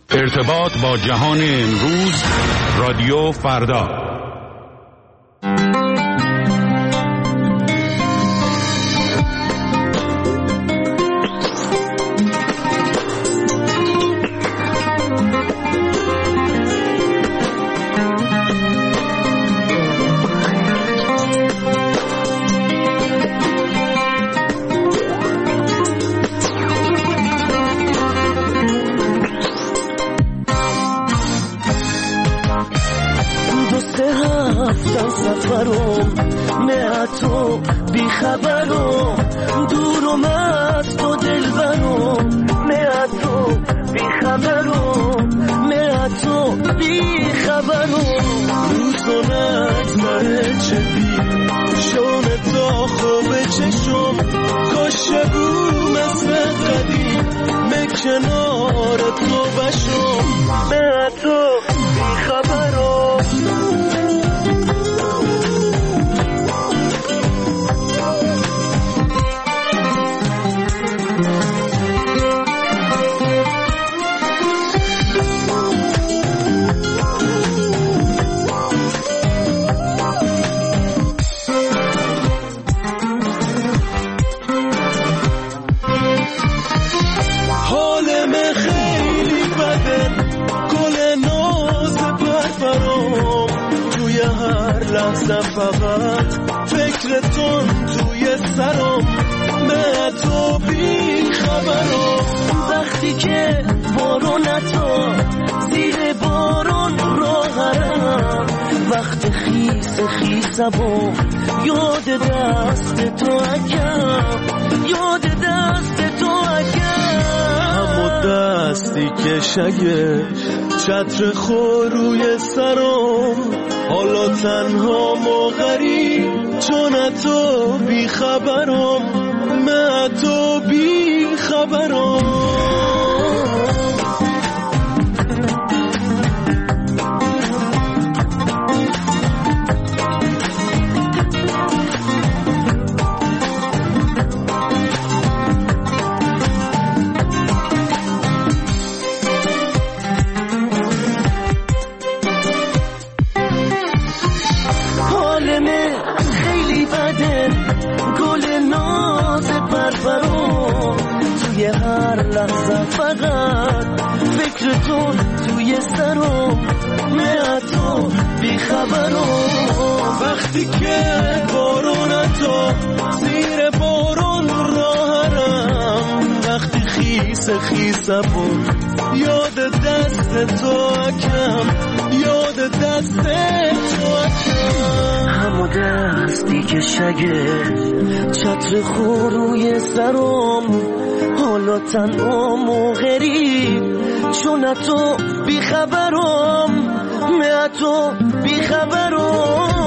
ارتباط با جهان امروز، رادیو فردا. سفرم نه تو بیخبرم دورم از تو دلبرم نه تو بیخبرم نه تو بیخبرم روزانت مره چدی شونه تا خوب چشم کاشه بود مثل قدیم کنار تو بشم نه تو بیخبرم لحظه فقط فکرتون توی سرم من تو بی خبرم وقتی که بارون تو زیر بارون راهرم وقت خیسم یاد دست تو اکم یاد دست تو اکم همو دستی که شگش چتر خور روی سرم حالا تنها و غریب چون تو بی خبرم من تو بی خبرم لحظه فقط فکرتون توی سرم نه تو بیخبرم وقتی که بارون تو زیر بارون راهرم وقتی خیسم یاد دست تو اکم یاد دست تو اکم همو دستی که شگه چتر خور روی سرم حالا تنها و غریب چون تو بیخبرم نه تو بیخبرم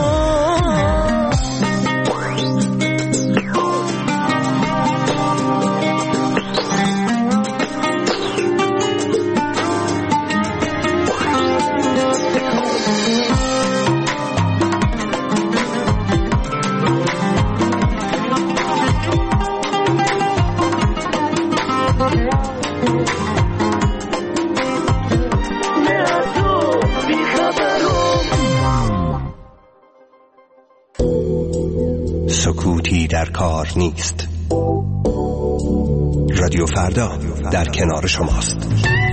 سکوتی در کار نیست. رادیو فردا در کنار شماست.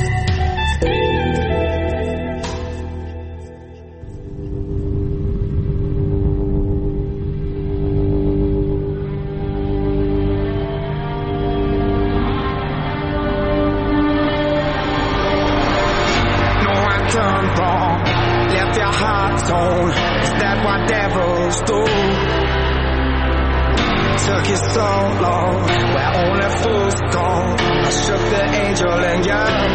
Took you so long, where only fools go. I shook the angel and young.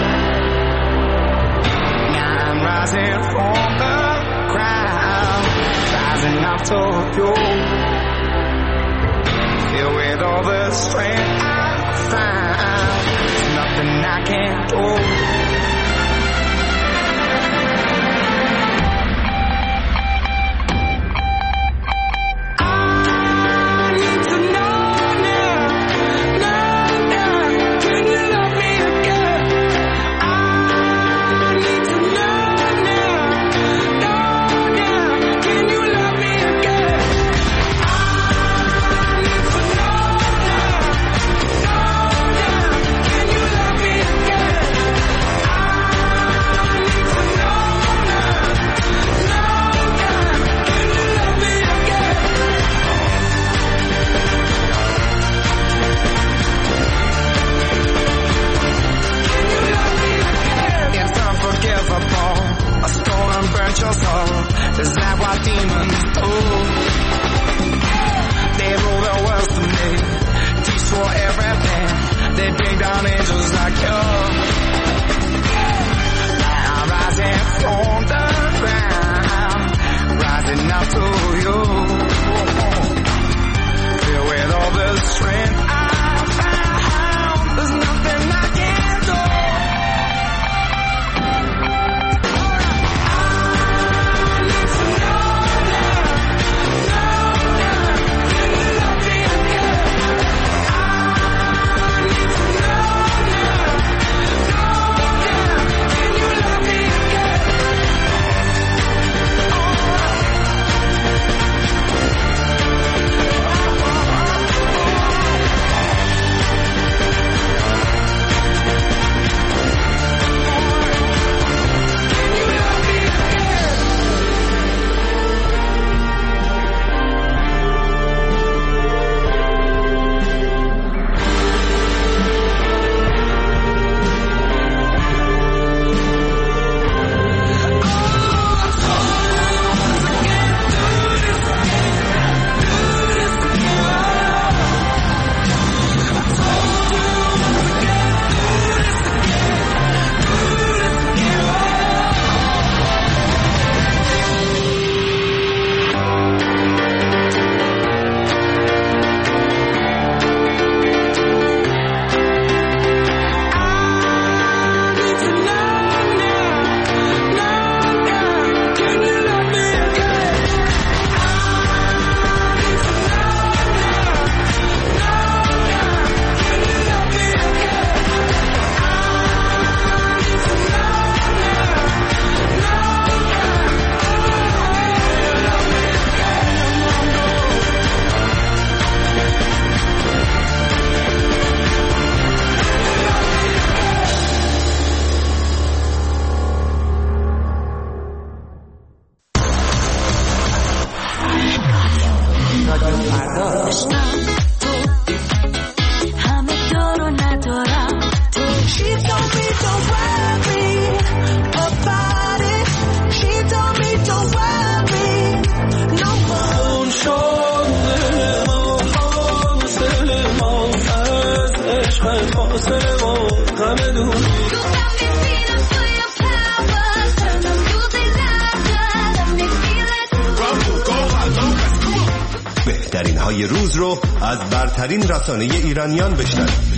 Now I'm rising from the ground, rising up to you. Filled with all the strength I found, there's nothing I can't do. های روز رو از برترین رسانه ایرانیان بشنوید.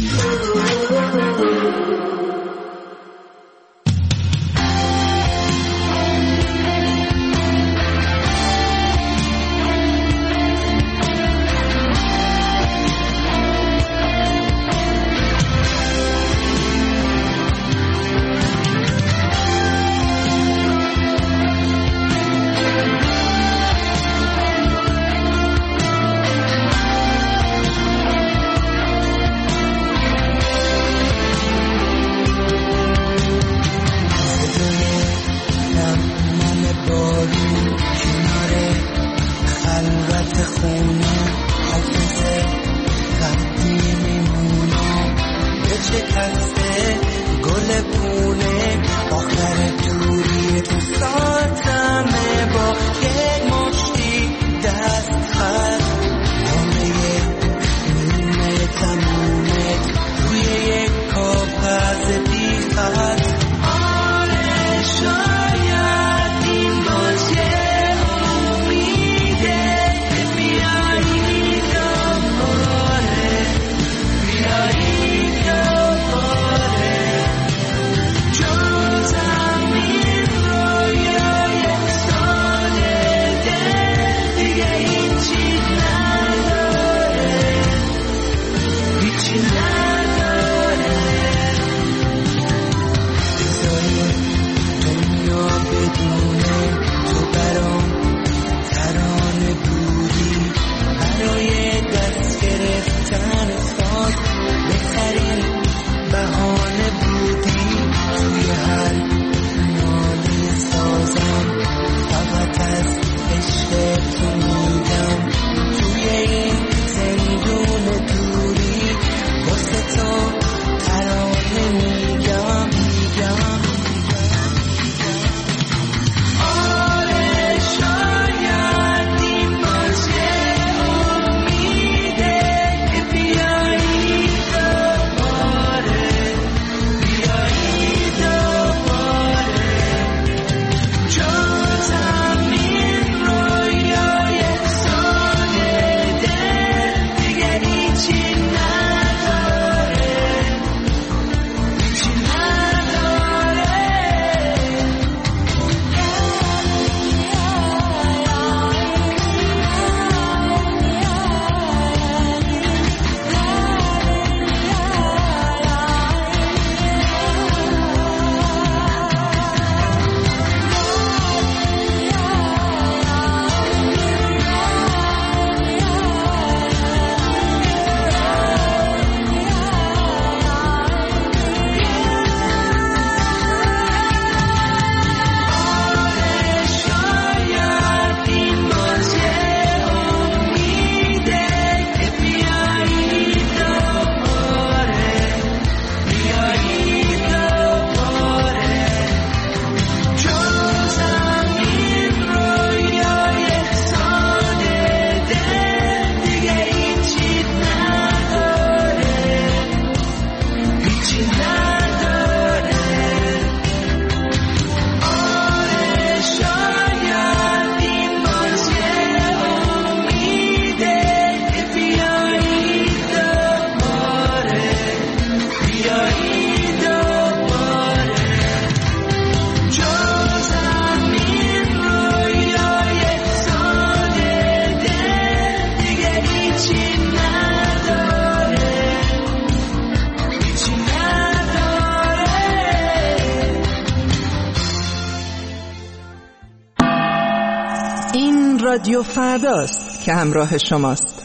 رادیو فرداست که همراه شماست.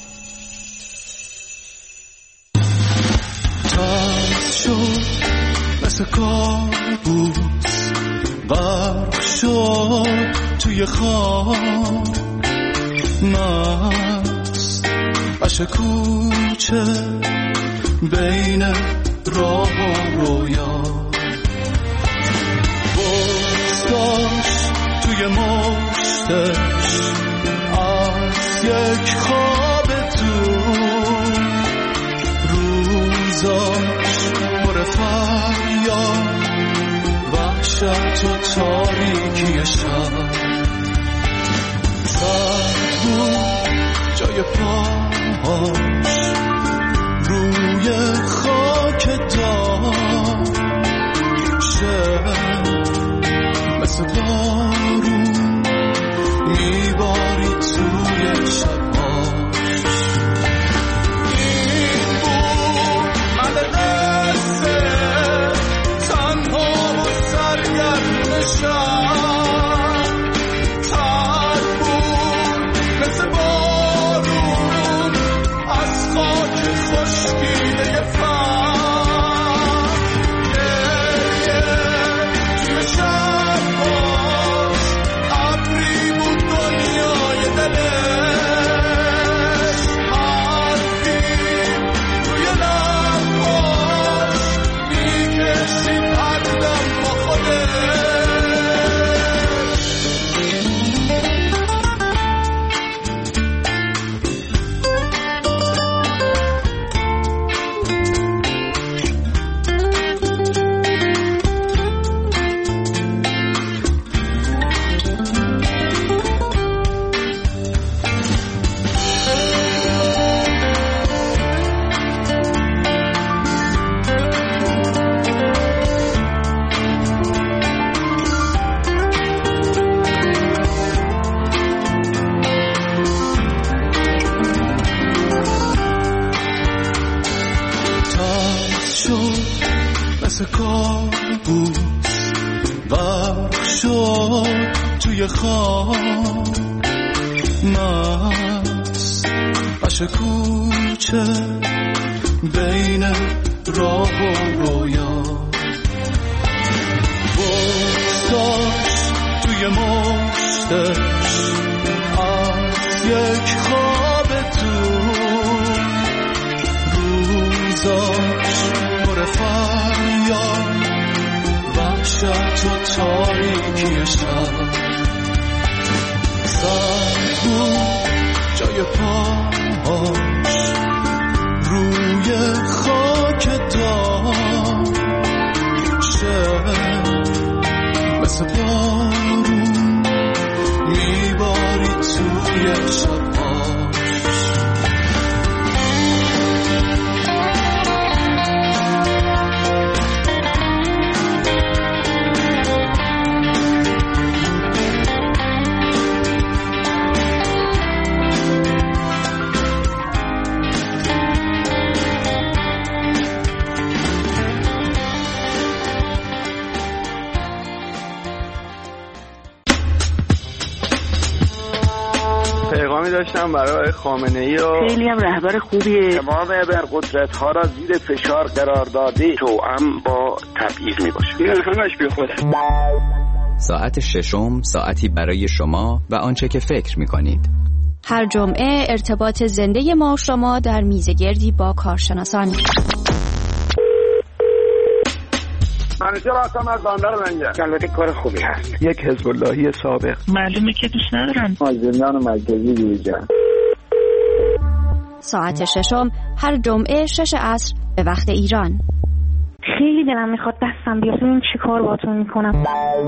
تاز شد مثل کابوس، غرق شد توی خواب، مست عشق کوچه بین راه و رویا، بزداش توی مشتش از یک خواب دور، روزاش پر فریاد وحشت و تاریکی شب، سرد بود جای جای پاهاش روی خاک داشه مثل بارون میباری توی شبهاش. این بود من قصه تنها و سرگردشم، توی خواب مست باشه کوچه بین راه و رویا، بگذاشت توی مشتش از یک خواب دور، روزاش پر فریاد وحشت و تاریکی شب، سنگ بود جای پاهاش روی خاک داشه مثل بارون میباری توی شبهاش. داشتم برای خامنه‌ای و خیلی هم رهبر خوبیه. تمام ابرقدرت‌ها را زیر فشار قرار داده توأم با تبعیض میباشه. این همش بی خوده. ساعت ششم ساعتی برای شما و آنچه که فکر میکنید. هر جمعه ارتباط زنده ما و شما در میزگردی با کارشناسان. منیجر آسام از باندار منجر. البته کار خوبی هست. یک حزب اللهی سابق. معلومه که دوست ندارن. زندان مرکزی دیویژن. ساعت ششم هر جمعه 6 عصر به وقت ایران. خیلی دلم میخواد دستم بیاد ببینم چی کار باهاتون میکنم.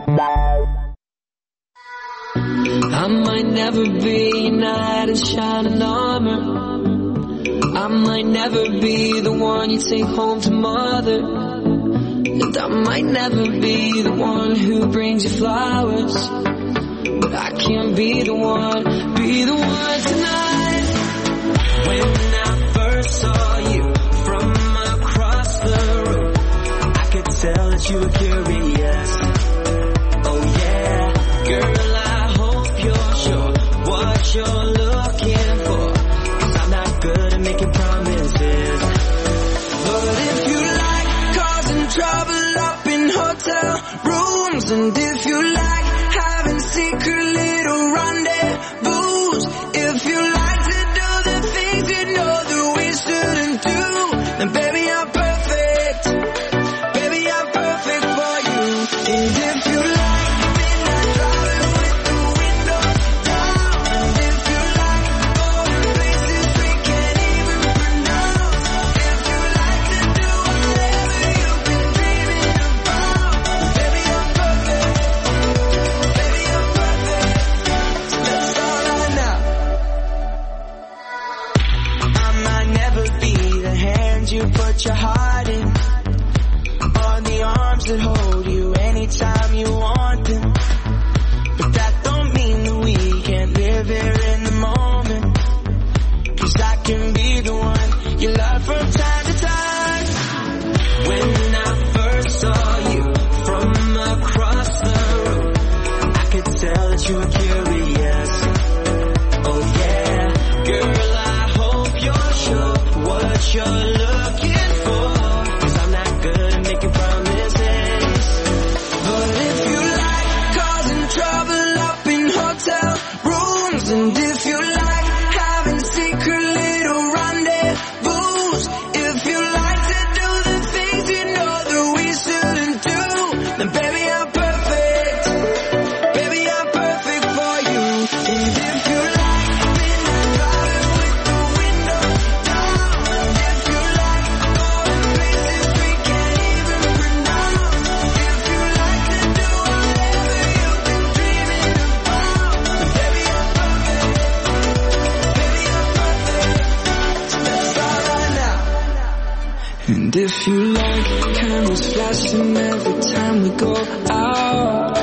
I might never be a knight in shining armor. I might never be the one you take home to mother. And I might never be the one who brings you flowers. But I can be the one tonight. When I first saw you from across the room, I could tell that you were curious. Oh yeah, girl, I hope you're sure what you're looking for. 'Cause I'm not good at making promises. But if you like causing trouble up in hotel rooms, and if you like having secret little rendezvous, if you like to do the things you know that we shouldn't do, then baby I'm perfect. Baby I'm perfect for you. And if you like midnight driving with the windows down, and if you like going places we can't even pronounce, if you like to do whatever you've been dreaming about, baby I'm perfect. hold you anytime you want them. But that don't mean that we can't live here in the moment. 'Cause I can be the one you love from time to time. When I first saw you from across the room, I could tell that you were curious. Oh yeah, girl, I hope you're sure what you're looking for. 'Cause I'm not good at making promises. But if you like causing trouble up in hotel rooms, and if you like having secret little rendezvous, if you like to do the things you know that we shouldn't do, then baby I'm perfect. Baby I'm perfect for you. And if you like midnight driving with the window down, and if you like going places we can't even pronounce, if you like to do whatever you've been dreaming about, then baby I'm perfect. Baby I'm perfect. So let's start right now. And if you like candles flashing every time we go out,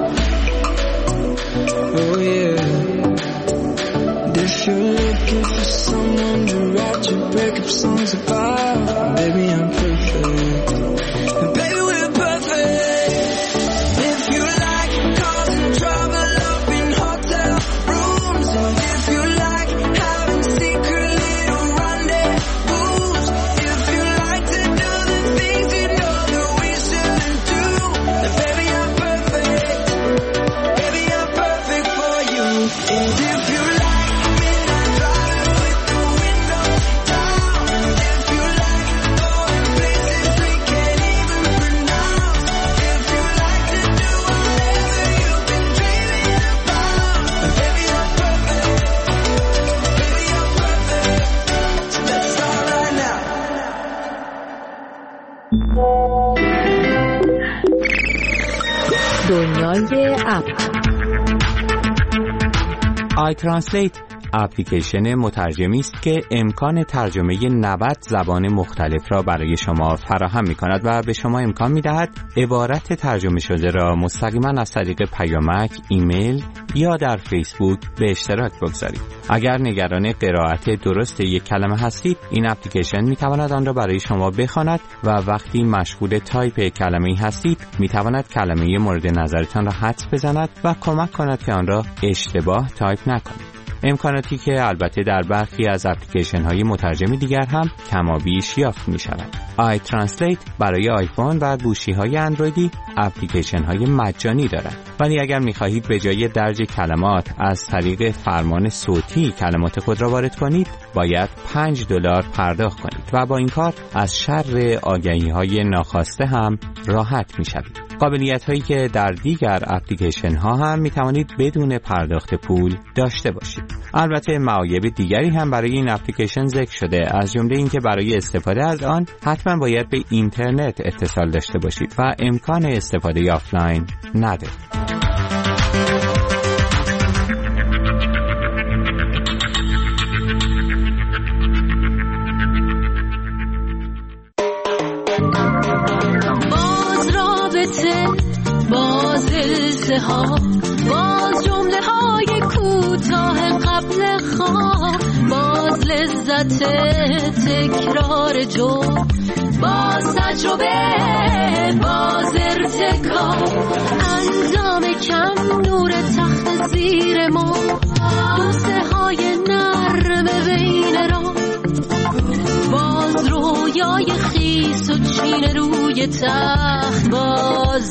oh yeah. And if you're looking for someone to write your breakup songs about, baby I'm perfect. And baby we're perfect. If you like causing trouble up in hotel rooms, and if you like having secret little rendezvous, if you like to do the things you know that we shouldn't do, then baby I'm perfect. Baby I'm perfect for you. And if you like midnight driving with the window down, and if you like going places we can't even pronounce, if you like to do whatever you've been dreaming about, then baby I'm perfect. Baby I'm perfect. So let's start right now. دنیای اپ. iTranslate اپلیکیشن مترجمی است که امکان ترجمه 90 زبان مختلف را برای شما فراهم می‌کند و به شما امکان می‌دهد عبارت ترجمه شده را مستقیما از طریق پیامک، ایمیل یا در فیسبوک به اشتراک بگذارید. اگر نگران قرائت درست یک کلمه هستید، این اپلیکیشن می‌تواند آن را برای شما بخواند و وقتی مشغول تایپ کلمه‌ای هستید، می‌تواند کلمه مورد نظرتان را حدس بزند و کمک کند که آن را اشتباه تایپ نکنید. امکاناتی که البته در برخی از اپلیکیشن‌های مترجم دیگر هم کمابیش یافت می‌شود. iTranslate برای آیفون و گوشی‌های اندرویدی اپلیکیشن‌های مجانی دارد. ولی اگر می‌خواهید به جای درج کلمات از طریق فرمان صوتی کلمات خود را وارد کنید، باید $5 پرداخت کنید و با این کار از شر آگهی‌های ناخواسته هم راحت می‌شوید. قابلیت‌هایی که در دیگر اپلیکیشن‌ها هم می‌توانید بدون پرداخت پول داشته باشید. البته معایب دیگری هم برای این اپلیکیشن ذکر شده، از جمله اینکه برای استفاده از آن حتما باید به اینترنت اتصال داشته باشید و امکان استفاده آفلاین ندارید. باز التهاب، باز جمله های کوتاه قبل خواب، باز لذت تکرار جمله، باز تجربه، باز ارتکاب، انجام کم، نور تخت زیر ما، بوسه های نرم بین را، باز رویای خیس و چین روی تخت، باز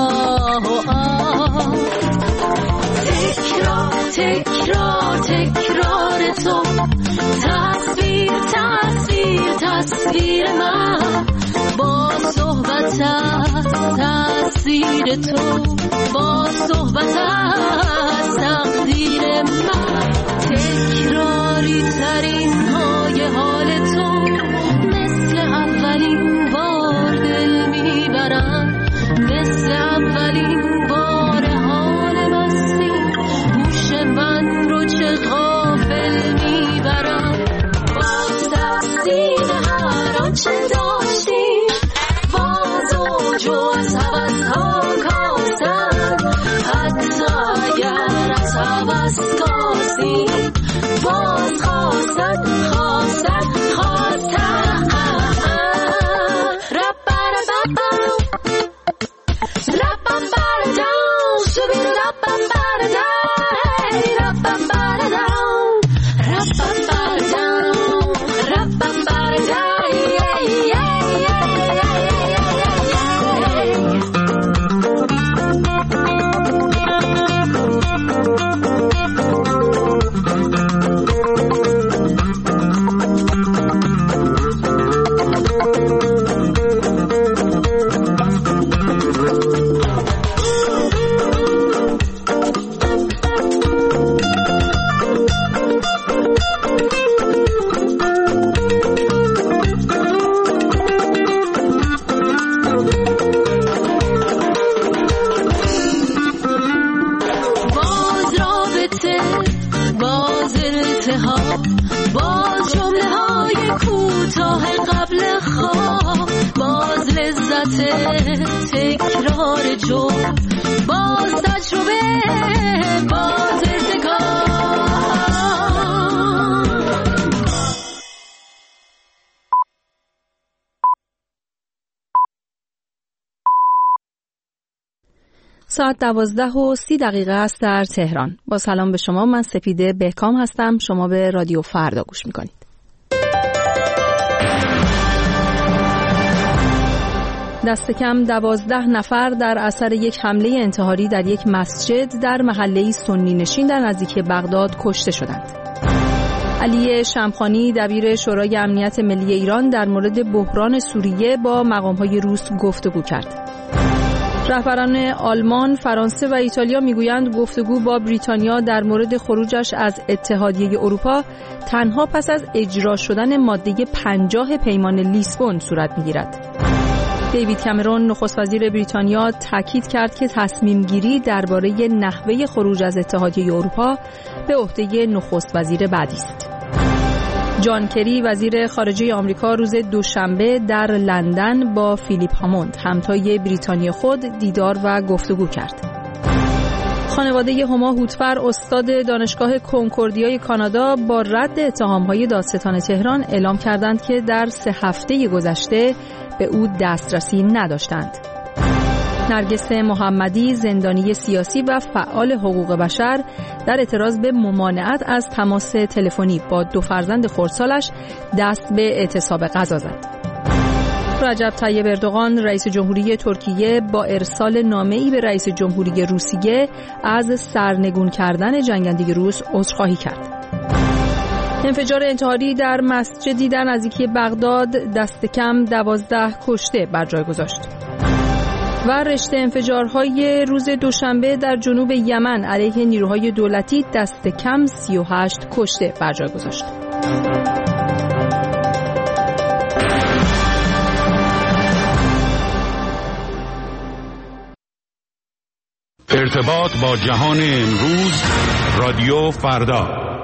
تکرار تکرار تکرار تو، تصویر تصویر تصویر من، با صحبت از تصویر تو، با صحبت از تقدیر من، تکراری ترین های حال تو، مثل اولین بار دل میبرم، مثل اولین بار حال مستی، هوش من رو چه غافل میبرم، باز تفسیر هر آنچه داشتیم، باز و جز خواستیم باز خواستن باز جمله های کوتاه قبل خواب، باز لذت تکرار جمله، باز تجربه، باز ارتکاب. ساعت 12:30 است در تهران. با سلام به شما، من سپیده بهکام هستم. شما به رادیو فردا گوش میکنید. دست کم 12 نفر در اثر یک حمله انتحاری در یک مسجد در محله سنی نشین در نزدیکی بغداد کشته شدند. علی شمخانی دبیر شورای امنیت ملی ایران در مورد بحران سوریه با مقام‌های روس گفتگو کرد. رهبران آلمان، فرانسه و ایتالیا میگویند گفتگو با بریتانیا در مورد خروجش از اتحادیه اروپا تنها پس از اجرا شدن ماده 50 پیمان لیسبون صورت میگیرد. دیوید کامرون نخست وزیر بریتانیا تاکید کرد که تصمیم گیری درباره نحوه خروج از اتحادیه اروپا به عهده نخست وزیر بعدی است. جان کری وزیر خارجه آمریکا روز دوشنبه در لندن با فیلیپ هاموند همتای بریتانیا خود دیدار و گفتگو کرد. خانواده هما هوتفر استاد دانشگاه کنکوردیای کانادا با رد اتهام‌های دادستان تهران اعلام کردند که در 3 هفته گذشته به او دسترسی نداشتند. نرگس محمدی زندانی سیاسی و فعال حقوق بشر در اعتراض به ممانعت از تماس تلفنی با 2 فرزند خردسالش دست به اعتصاب غذا زد. رجب طیب اردوغان رئیس جمهوری ترکیه با ارسال نامه‌ای به رئیس جمهوری روسیه از سرنگون کردن جنگنده روس عذرخواهی کرد. انفجار انتحاری در مسجدی در نزدیکی بغداد دست کم 12 کشته بر جای گذاشت. و رشته انفجارهای روز دوشنبه در جنوب یمن علیه نیروهای دولتی دست کم 38 کشته بر جای گذاشت. ارتباط با جهان امروز، رادیو فردا.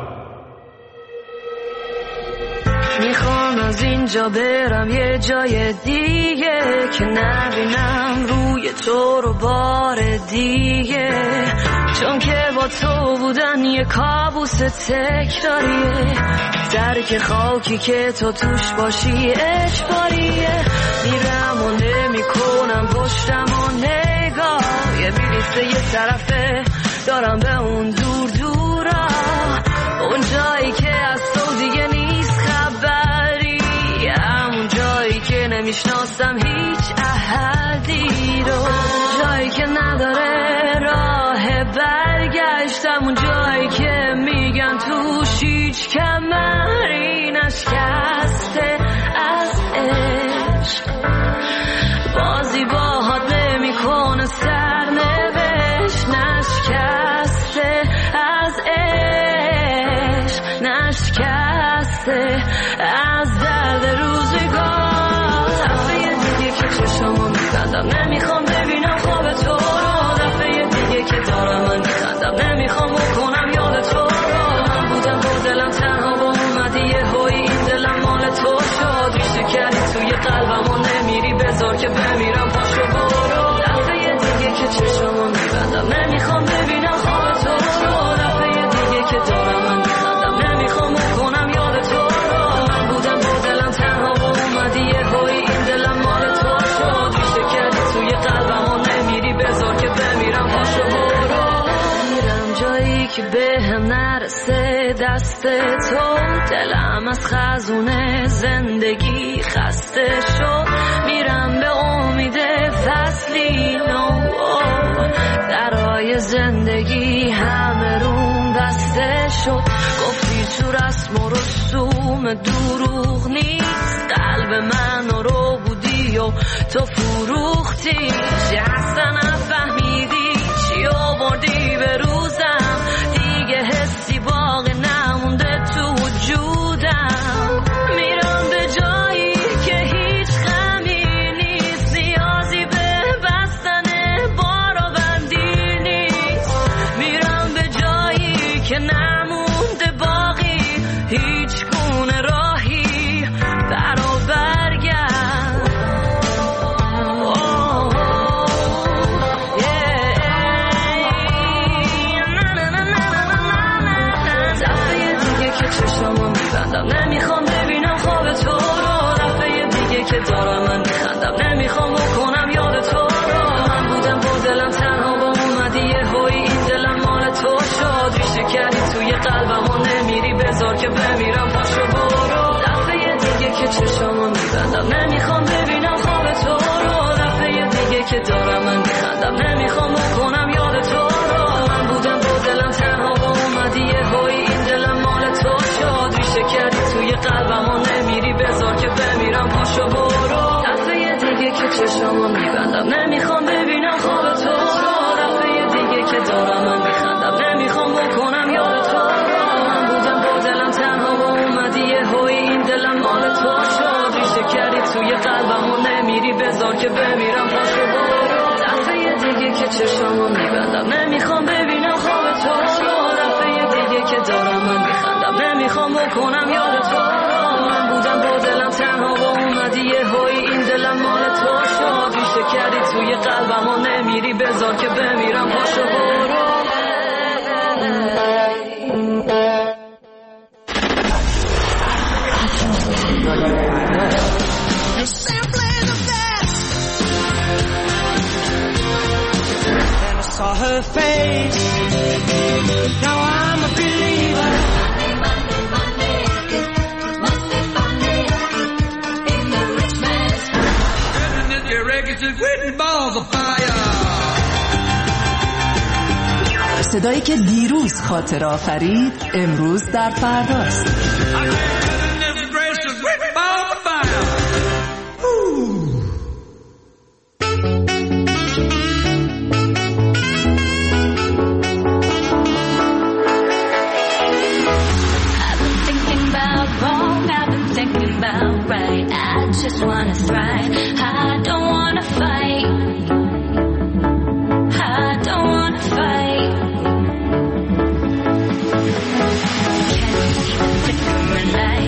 میخوام از اینجا برم یه جای دیگه که نبینم روی تو رو بار دیگه، چون که با تو بودن یه کابوس تکراریه، درک خاکی که تو توش باشی اجباریه. میرم و نمیکنم پشتم و نگاه، یه بلیسته یه طرفه دارم به اون دور دورا، اون جایی که از تو دیگه نیست خبری، همون جایی که نمیشناسم هیچ احدی رو، جایی که نداره راه برگشت، همون جایی که میگن توش هیچ کمری نشکسته از عشق، بازی باهات نمیکنه سرنوشت، نشکسته از عشق، نشکسته از درد روزگار. دفعه دیگه که چشمو میبندم نمیخوام ببینم خواب تو رو، دفعه دیگه که دارم من میخندم نمیخوام بکنم یاد تو رو، من بودم با دلم تنها با اومدی یه هایی این دلم مال تو شد، ریشه کردی توی قلبم و نمیری بذار که بمیرم پاشو برو، دفعه دیگه بهم نرسه دست تو، دلم از خزونه زندگی خسته شد، میرم به امید فصلی نو، درای زندگی همه روم بسته شد. گفتی تو رسم و رسوم دروغ نیست، قلب من رو بودی و تو فروختی، چی اصلا نفهمیدی چی آوردی به روزم، دیگه حسی باقی نمونده تو وجودم، میرم به جایی که هیچ غمی نیست، نیازی به بستن بار و بندی نیست، میرم به جایی که نمونده باقی هیچ گونه راهی برا برگرد. چشمو میبندم نمیخوام ببینم خواب تو رو، دفعه دیگه که دارم من میخندم نمیخوام بکنم یاد تو رو، من بودم با دلم تنها با اومدی یه هوی این دلم مال تو شد، ریشه کردی توی قلبم و نمیری بذار که بمیرم پاشو برو، دفعه دیگه که چشمو میبندم نمیخوام ببینم خواب تو رو، دفعه دیگه که دارم من میخندم نمیخوام بکنم یاد تو رو، من بودم با دلم تنها با اومدی یه هوی این دلم مال تو شد، ریشه کردی توی قلبم و نمیری بذار که بمیرم پاشو برو، دفعه دیگه که چشمو میبندم نمیخوام ببینم خواب تو رو، دفعه دیگه که دارم من میخندم نمیخوام بکنم یاد تو رو، من بودم با دلم تنها و اومدی یه هوی این دلم مال تو شد، ریشه کردی توی قلبم و نمیری بذار که بمیرم پاشو برو، دفعه دیگه که چشمو میبندم نمیخوام ببینم خواب تو رو، دفعه دیگه که دارم من میخندم نمیخوام بکنم یاد تو رو، من بودم با دلم تنها و اومدی یه هوی این دلم مال تو شد، ریشه کردی توی قلبم و نمیری بذار که بمیرم پاشو برو. Saw her face, now I'm a believer. Monday, it must be Monday, in the rich man's house. And if your records is written balls of fire. صدایی که دیروز خاطره آفرید امروز در فرداست. I just wanna thrive. I don't wanna fight. I don't wanna fight. Can't see the flickering light.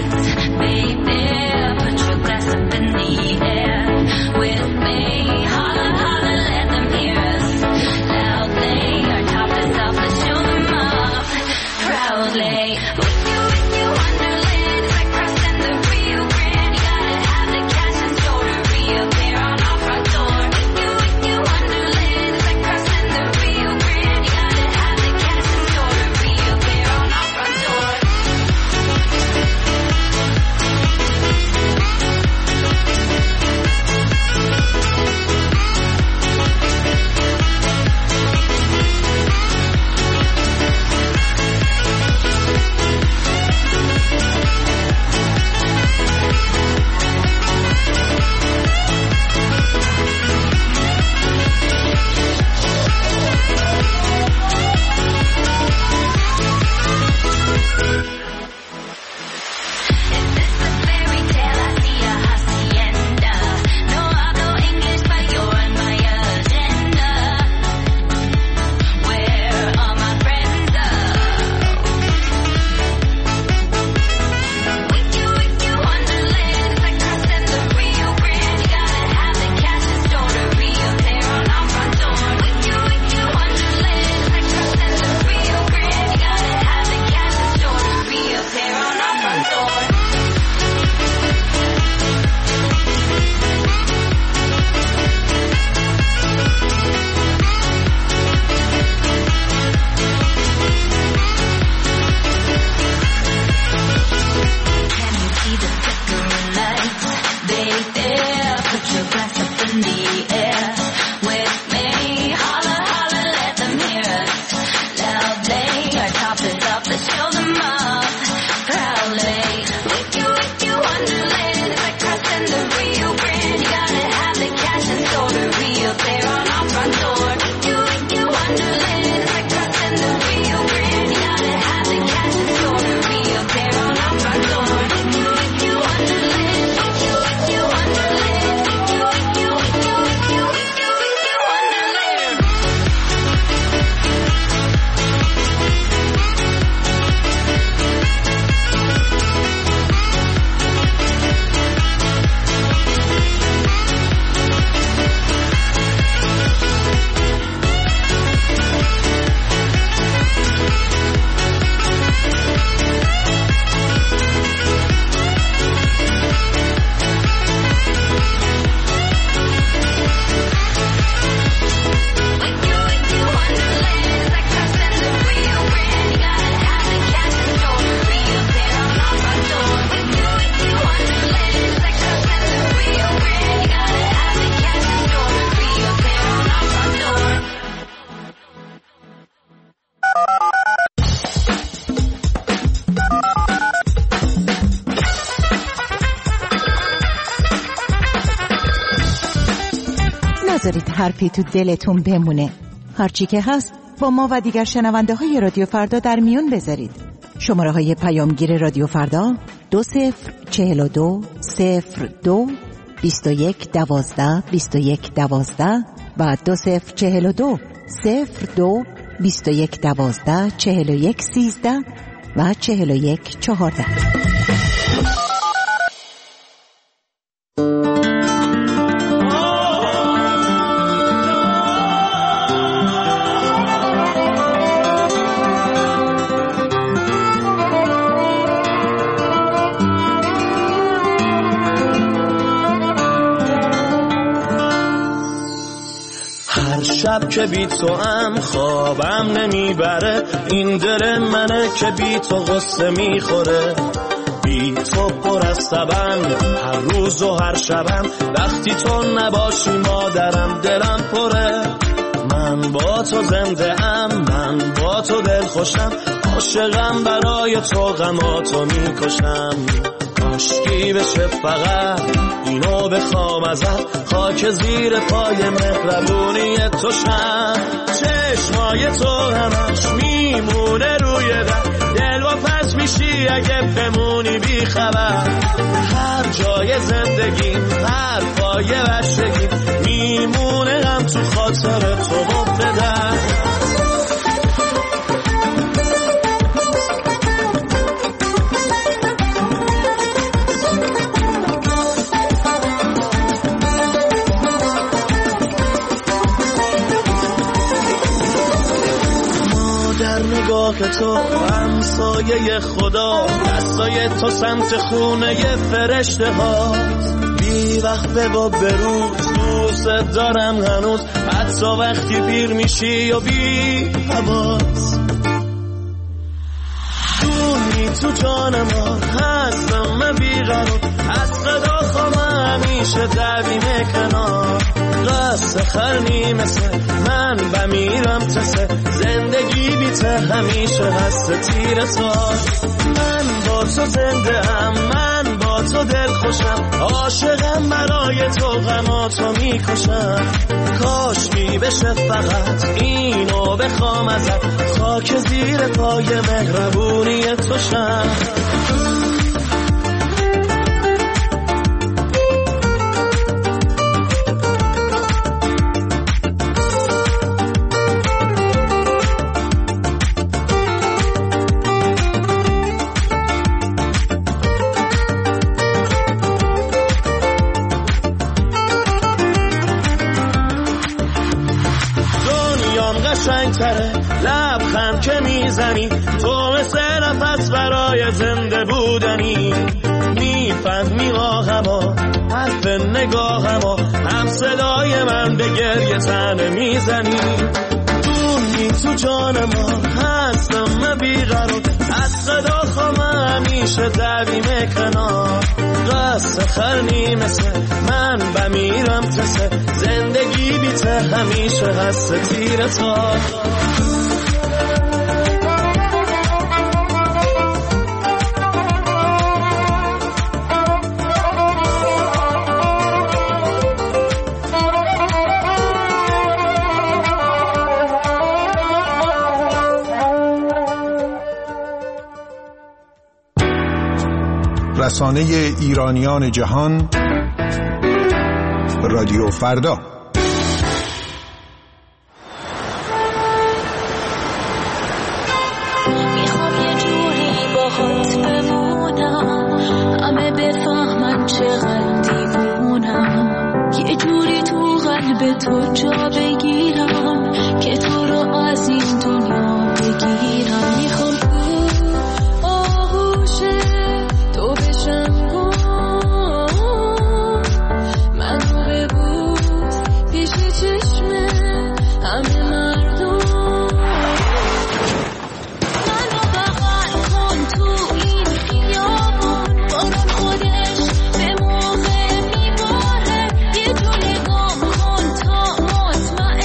حرفی تو دلتون بمونه. هرچی که هست با ما و دیگر شنونده های رادیو فردا در میون بذارید. شماره های پیامگیر رادیو فردا 2042 02 21 12 21 12 و 2042 02 21 12 41 13 و 41 14. شب که بی تو هم خوابم نمیبره، این دل منه که بی تو غصه میخوره. بی تو پر از تبم هر روز و هر شبم، وقتی تو نباشی مادرم دلم پره. من با تو زنده ام، من با تو دل خوشم، عاشقم برای تو غماتو میکشم. کاشکی بشه فقط اینو بخوام ازت، خاک زیر پای مهربونی تو شم. چشمای تو همش میمونه روی در، دل و پس میشی اگه بمونی بی خبر. هر جای زندگی هر پای بچگی میمونه غم تو خاطر تو و پدر. نگاه تو همسایه خدا، دستای تو سمت خونه فرشته هاست. بی وقفه و بروز دوست دارم هنوز، حتی وقتی پیر میشی و بی حواس. دونی تو جان ما هستم من بیقرار، از صدا خوام همیشه دویم کنار. قصد خرنی مثل من بمیرم تسه، زندگی بیته همیشه هست تیر تا. من با تو زنده ام، من با تو دل خوشم، عاشقم برای تو غماتو میکشم. کاش می بشه فقط اینو بخوام ازت، خاک زیر پای مهربونی تو شم. لبخند که میزنی تو مثل نفس برای زنده بودنی. میفهمی آهما حرف نگاهما، هم صدای من به گریه تنه میزنی. دونی تو جان ما هستم من بیقرار، از صدا خوام همیشه دویم کنار. قصد خرنی مثل من بمیرم تسه، زندگی بیته همیشه هست تیر تا. رسانه ایرانیان جهان رادیو فردا. میخوام یه جوری باهات بمونم، همه بفهمن چقدر دیوونم. یه جوری تو قلب تو جا بگیرم که تو رو از این دنیا بگیرم. میخوام آغوشه تو بشم گم، منو ببوس پیش چشمه همه مردم. منو بغل کن تو این خیابون، بارون خودش به موقع میباره. یه جو نگام کن تا مطمئن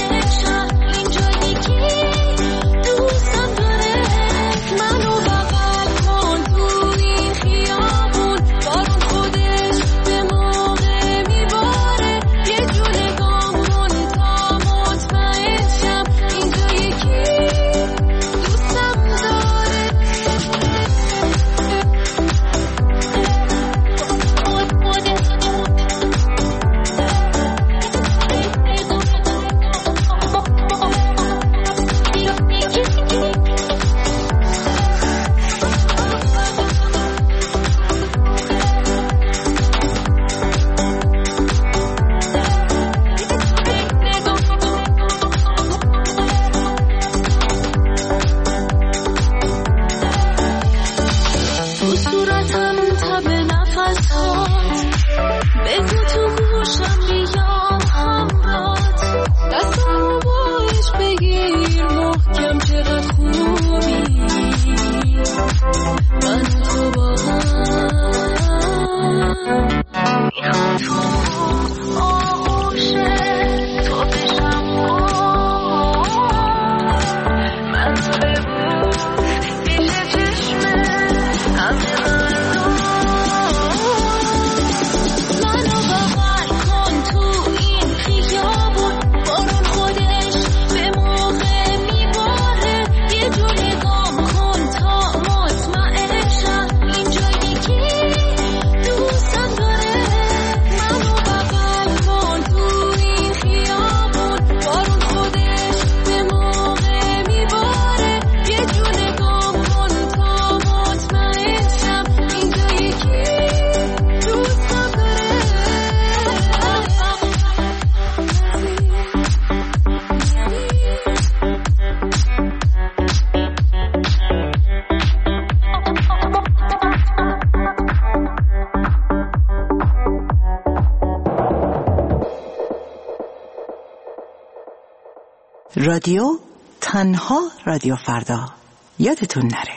رادیو تنها رادیو فردا، یادتون نره.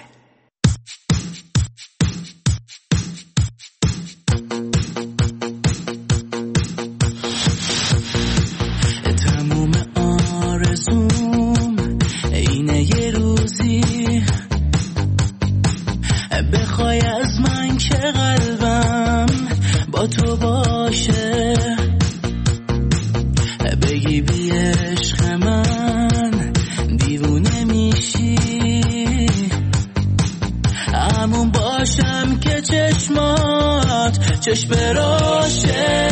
تموم آرزوم اینه یه روزی بخوای از من که قلبم با تو باشه، بگی بی عشق من دیوونه میشی، همون باشم که چشمات چشم راشه.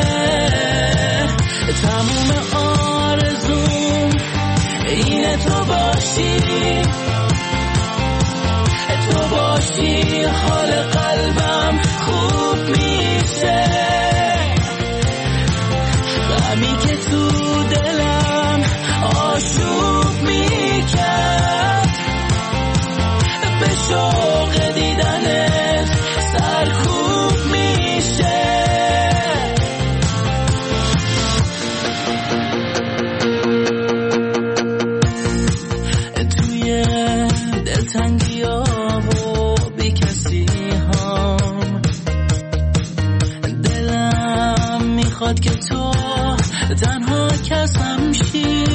تموم آرزوم اینه تو باشی، تو باشی حال قلبم خوب میشه، غمی که تو دلم آشوب میکرد، به شوق دیدنت سرکوب میشه. توی دلتنگی ها و بی کسی هم دلم میخواد که تو تنها کسم شی،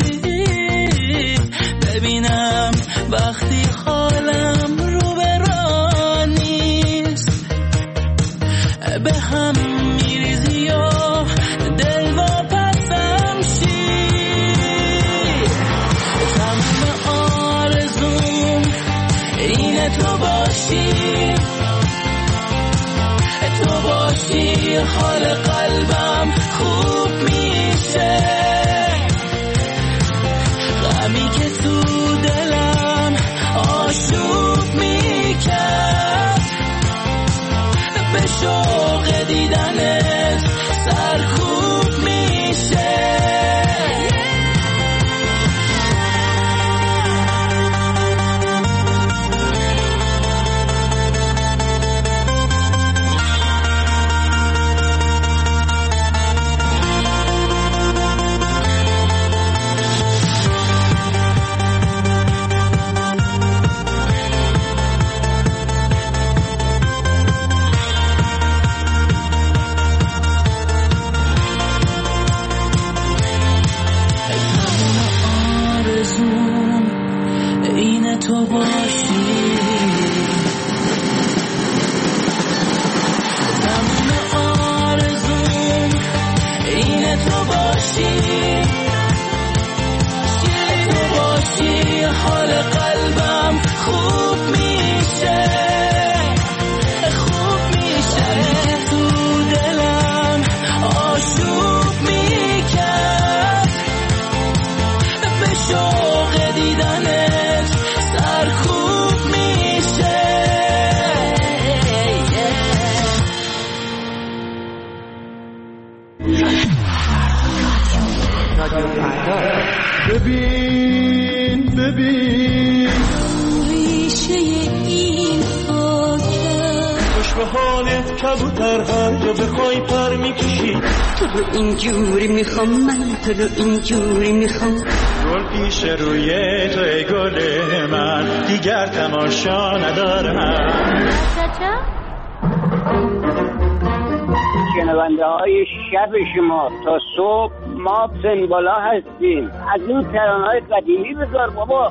ببینم وقتی حالم رو به راه نیست، به هم میریزی یا دل واپسم شی. تمام آرزوم اینه تو باشی، تو باشی حال قلبم خوب میشه، غمی که تو دلم آشوب میکرد، به شوق دیدنت سرکوب میشه. تو باشی، تمام آرزوم اینه تو باشی، تو باشی حال قلبم خوب میشه، خوب میشه، تو دلم آشوب میکرد، به شوق دیدنت سرکوب میشه. رادیو فردا. ببین ریشه این خاکه، خوش به حالت کبوتر هر جا بخوای پر میکشی، تو رو اینجوری میخوام، من تو رو اینجوری میخوام، گل پیش روی تو ای گل من، دیگر تماشا ندارم. شنونده های شب شما تا صبح ما پنبالا هستیم. از این ترانه‌های قدیمی بذار بابا.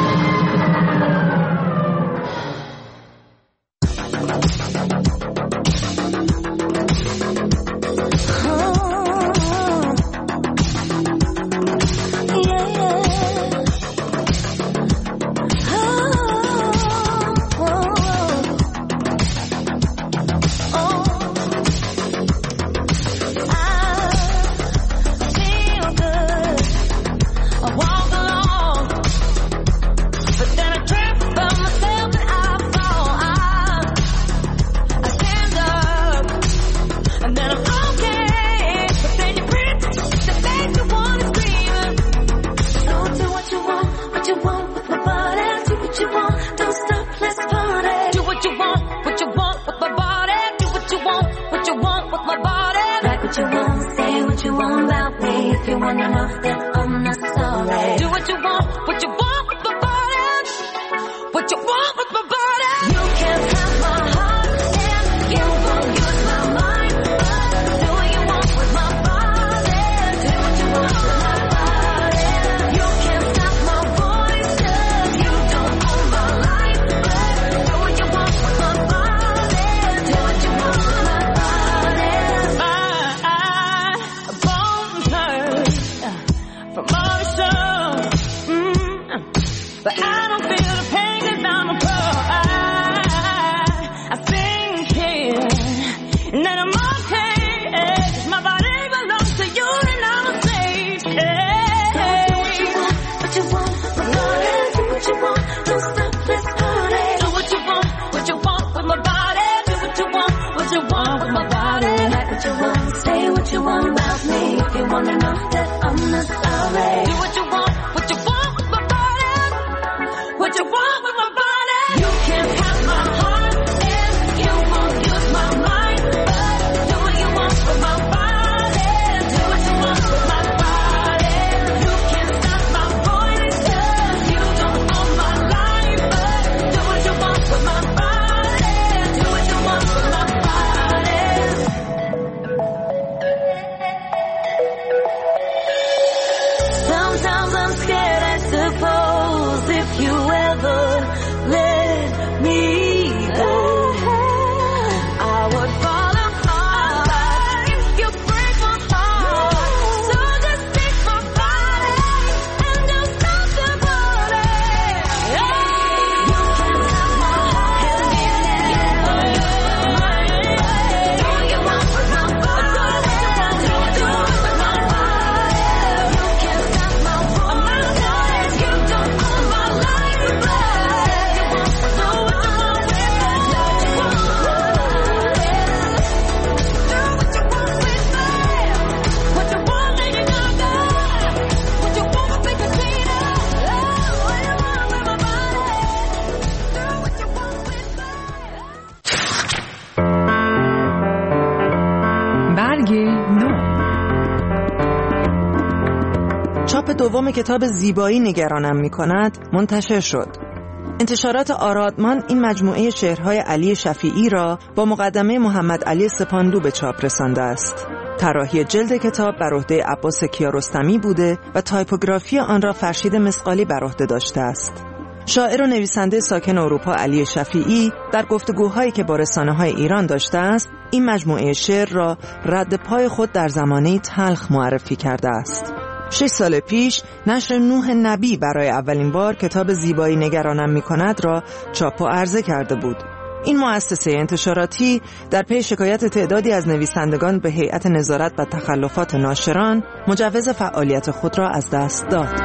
چاپ دوم کتاب زیبایی نگرانم می‌کند منتشر شد. انتشارات آرادمان این مجموعه شعرهای علی شفیعی را با مقدمه محمد علی سپاندو به چاپ رسانده است. طراحی جلد کتاب بر عهده عباس کیارستمی بوده و تایپوگرافی آن را فرشید مسقالی بر عهده داشته است. شاعر و نویسنده ساکن اروپا علی شفیعی در گفتگوهایی که با رسانه‌های ایران داشته است، این مجموعه شعر را رد پای خود در زمانه تلخ معرفی کرده است. 6 سال پیش نشر نوح نبی برای اولین بار کتاب زیبایی نگرانم می‌کند را چاپ و عرضه کرده بود. این مؤسسه انتشاراتی در پی شکایت تعدادی از نویسندگان به هیئت نظارت و تخلفات ناشران مجوز فعالیت خود را از دست داد.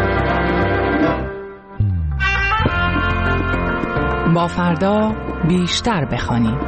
با فردا بیشتر بخوانیم.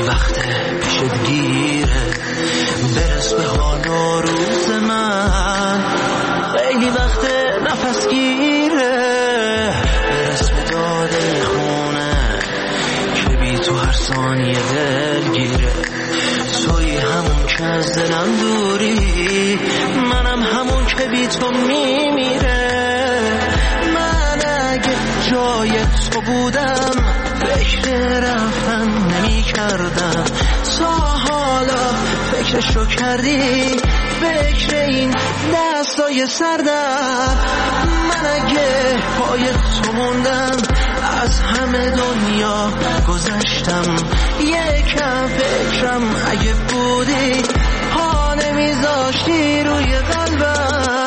وقت پیشت گیره برس به حال و روز من خیلی وقت نفس گیره برس به داد خونه که بی تو هر ثانیه دل گیره توی همون که از دلم دوری منم همون که بی تو میمیره من اگه جای تو بودم فکر رفتن نمی کردم تا حالا فکرشو کردی فکر این دستای سردم من اگه پای تو موندم از همه دنیا گذشتم یکم فکرم اگه بودی پا نمیذاشتی روی قلبم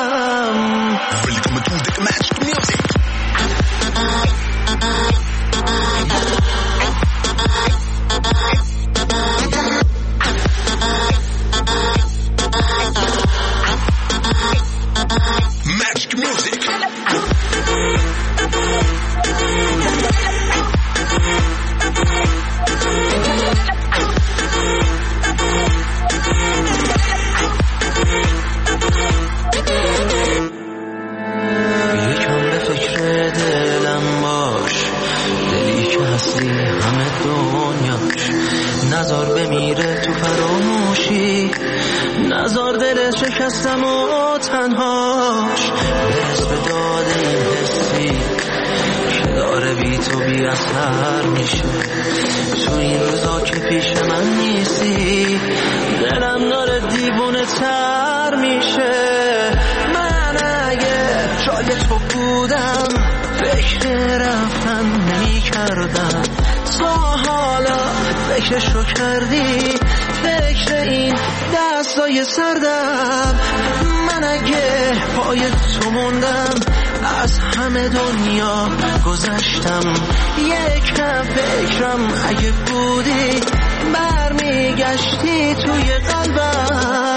نزار بمیره تو فراموشی نزار دل شکستم و تنهاش برس به داد این حسی که داره بی تو بی اثر میشه تو این روزا که پیش من نیستی دلم داره دیوونه تر میشه من اگه جای تو بودم فکر رفتن نمی کردم تا حالا فکرشو کردی فکر این دستای سردم من اگه پای تو موندم از همه دنیا گذشتم یکم فکرم اگه بودی برمیگشتی توی قلبم